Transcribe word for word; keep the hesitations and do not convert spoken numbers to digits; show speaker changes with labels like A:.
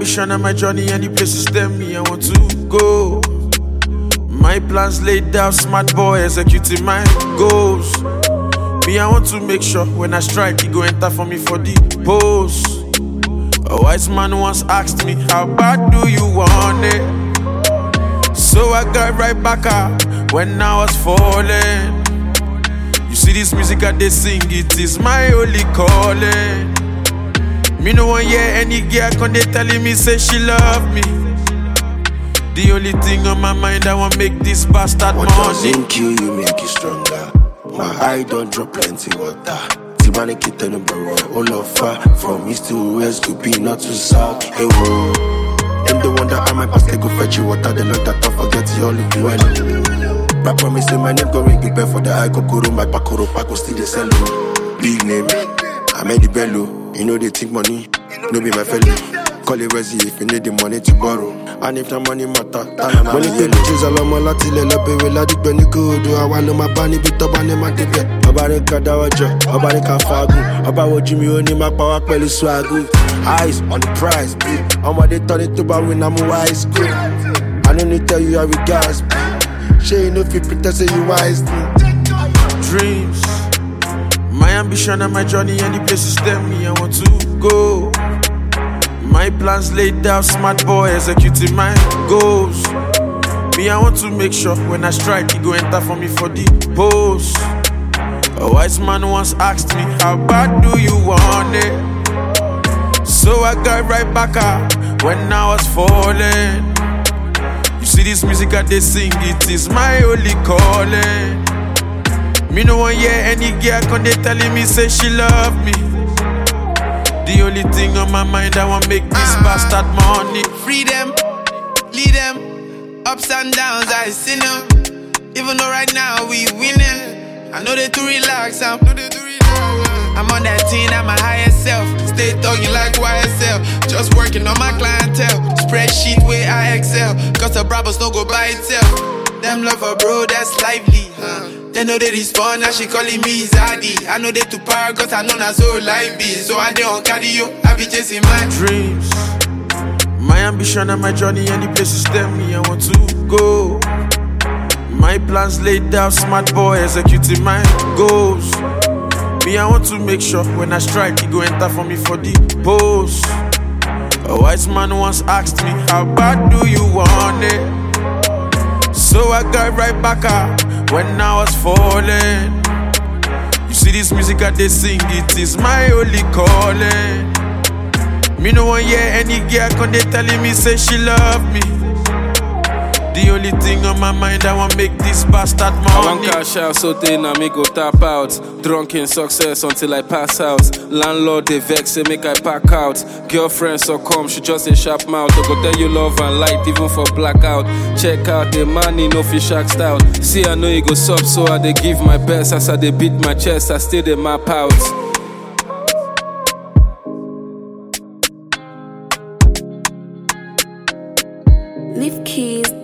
A: ambition and my journey, any places tell me I want to go. My plans laid out, smart boy executing my goals. Me, I want to make sure when I strike, he go enter for me for the post. A wise man once asked me, how bad do you want it? So I got right back up when I was falling. You see this music I they sing, it is my only calling. Me no one hear any girl come they telling me say she love me. The only thing on my mind I want make this bastard
B: what
A: money.
B: What doesn't kill you make you stronger. My eye don't drop plenty water. Tibani kita number one, all of far from east to west to be not to south. Hey whoa, them the one that I might pass they go fetch you water. They look that I forget you all you well. I promise you my name go ring the bell for the eye kokoro. My pakoro pako still the sell. Big name, I made the bello. You know they think money, no be my fellow. Call it Resi if you need the money to borrow. And if the money matter, money take the choose a lot more lati le lope we la di gbeni kodo. I want my bani bit up and my debe. Obare kada wajo, obare ka fagu. Oba wo Jimmy oni ma power pelu swagu. Eyes on the prize, I'm what they turn it to but when I'm wise. I don't need to tell you how we gas. She ain't no fit pretend say you wise.
A: Dreams, my ambition and my journey, any places tell me I want to go. My plans laid out, smart boy executing my goals. Me, I want to make sure when I strike, he go enter for me for the post. A wise man once asked me, how bad do you want it? So I got right back up when I was falling. You see this music I they sing, it is my only calling. Me no one hear any girl come they telling me say she love me. The only thing on my mind, I want make this uh, bastard money.
C: Freedom, lead them, ups and downs, I see them. Even though right now we winning, I know they too relax, I'm, I'm on that team at my highest self. Stay talking like Y S L, just working on my clientele. Spreadsheet where I excel, cause the Brabus don't go by itself. Them love her bro, that's lively, huh? They know they respond, now she calling me Zaddy. I know they too power, cause I know not so lively. So I don't carry you, I be chasing my
A: dreams. My ambition and my journey, any places tell me I want to go. My plans laid out, smart boy executing my goals. Me, I want to make sure when I strike, he go enter for me for the post. A wise man once asked me, how bad do you want it? So I got right back up when I was falling. You see this music I they sing, it is my only calling. Me no one hear any girl come they telling me say she love me. The only thing on my mind, I want make this bastard money.
D: I want cash out, so they na me go tap out. Drunk in success until I pass out. Landlord they vex, say make I pack out. Girlfriend so come, she just a sharp mouth. I go tell you love and light, even for blackout. Check out the money, no fish asked out. See I know you go sub, so I they give my best. As I they beat my chest, I still they map out.
E: Leave keys.